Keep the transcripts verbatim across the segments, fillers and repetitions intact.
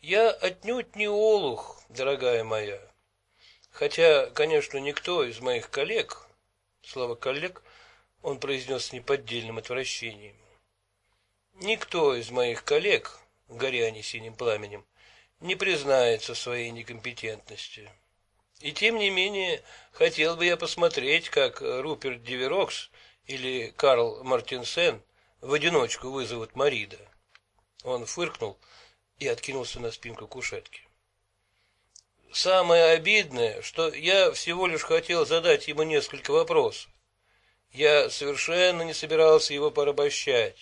Я отнюдь не олух, дорогая моя. Хотя, конечно, никто из моих коллег, слово «коллег» он произнес с неподдельным отвращением, никто из моих коллег, горя они синим пламенем, не признается в своей некомпетентности. И тем не менее, хотел бы я посмотреть, как Руперт Деверокс или Карл Мартинсен в одиночку вызовут Марида. Он фыркнул и откинулся на спинку кушетки. Самое обидное, что я всего лишь хотел задать ему несколько вопросов. Я совершенно не собирался его порабощать.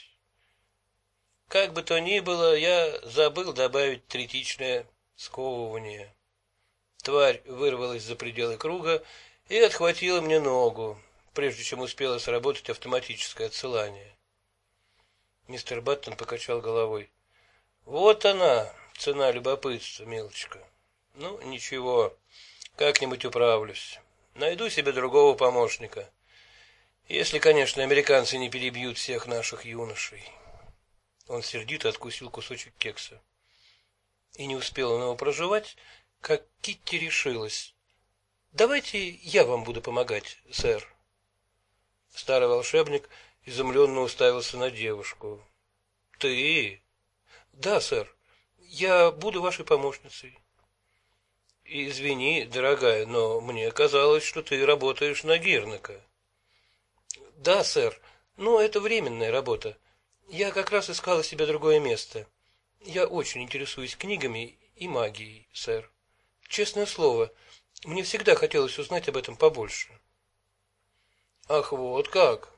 Как бы то ни было, я забыл добавить третичное сковывание. Тварь вырвалась за пределы круга и отхватила мне ногу, прежде чем успело сработать автоматическое отсылание. Мистер Баттон покачал головой. Вот она, цена любопытства, милочка. Ну, ничего, как-нибудь управлюсь. Найду себе другого помощника. Если, конечно, американцы не перебьют всех наших юношей. Он сердито откусил кусочек кекса. И не успел он его прожевать, как Китти решилась. Давайте я вам буду помогать, сэр. Старый волшебник изумленно уставился на девушку. Ты? Да, сэр. Я буду вашей помощницей. Извини, дорогая, но мне казалось, что ты работаешь на Гирнака. Да, сэр. Но это временная работа. Я как раз искала себе другое место. Я очень интересуюсь книгами и магией, сэр. Честное слово, мне всегда хотелось узнать об этом побольше. Ах, вот как.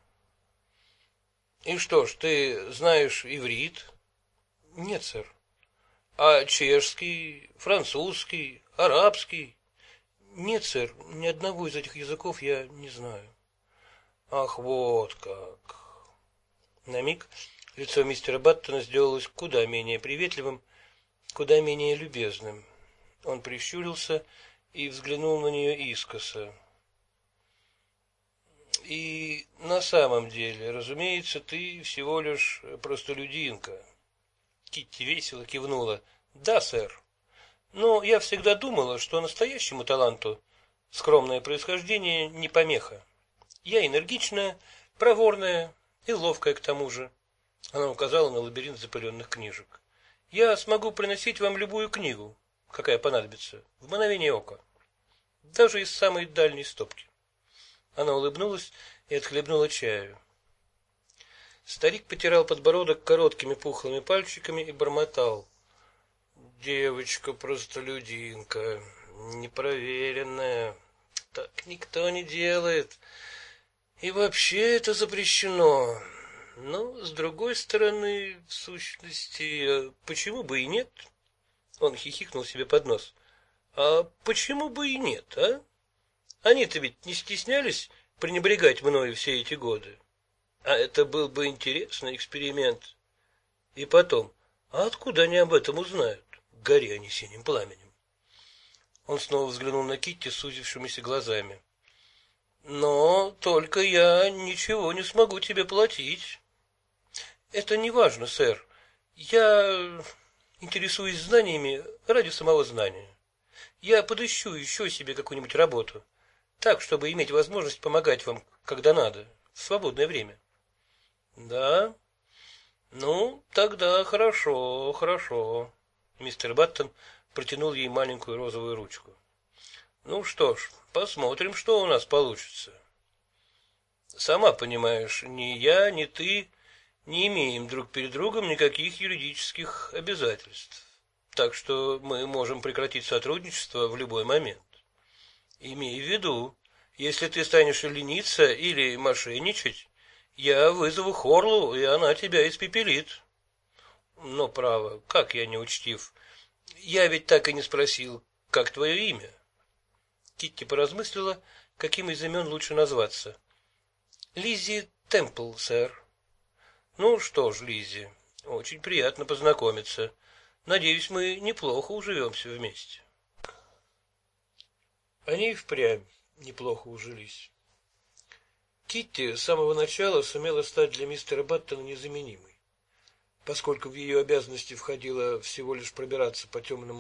И что ж, ты знаешь иврит? Нет, сэр. А чешский, французский, арабский? Нет, сэр, ни одного из этих языков я не знаю. Ах, вот как. На миг лицо мистера Баттона сделалось куда менее приветливым, куда менее любезным. Он прищурился и взглянул на нее искоса. И на самом деле, разумеется, ты всего лишь простолюдинка. Китти весело кивнула. Да, сэр. Но я всегда думала, что настоящему таланту скромное происхождение не помеха. Я энергичная, проворная и ловкая к тому же. Она указала на лабиринт запыленных книжек. Я смогу приносить вам любую книгу, какая понадобится, в мгновение ока. Даже из самой дальней стопки. Она улыбнулась и отхлебнула чаю. Старик потирал подбородок короткими пухлыми пальчиками и бормотал. Девочка-простолюдинка, непроверенная. Так никто не делает. И вообще это запрещено. Но, с другой стороны, в сущности, почему бы и нет? Он хихикнул себе под нос. А почему бы и нет, а? Они-то ведь не стеснялись пренебрегать мною все эти годы. А это был бы интересный эксперимент. И потом, а откуда они об этом узнают? Горя они синим пламенем. Он снова взглянул на Китти сузившимися глазами. Но только я ничего не смогу тебе платить. Это не важно, сэр. Я интересуюсь знаниями ради самого знания. Я подыщу еще себе какую-нибудь работу, так, чтобы иметь возможность помогать вам, когда надо, в свободное время. Да? Ну, тогда хорошо, хорошо. Мистер Баттон протянул ей маленькую розовую ручку. Ну что ж, посмотрим, что у нас получится. Сама понимаешь, ни я, ни ты не имеем друг перед другом никаких юридических обязательств. Так что мы можем прекратить сотрудничество в любой момент. Имей в виду, если ты станешь лениться или мошенничать, я вызову Хорлу, и она тебя испепелит. Но, право, как я неучтив. Я ведь так и не спросил, как твое имя. Китти поразмыслила, каким из имен лучше назваться. Лиззи Темпл, сэр. Ну что ж, Лиззи, очень приятно познакомиться. Надеюсь, мы неплохо уживемся вместе. Они и впрямь неплохо ужились. Китти с самого начала сумела стать для мистера Баттона незаменимой. поскольку в ее обязанности входило всего лишь пробираться по темному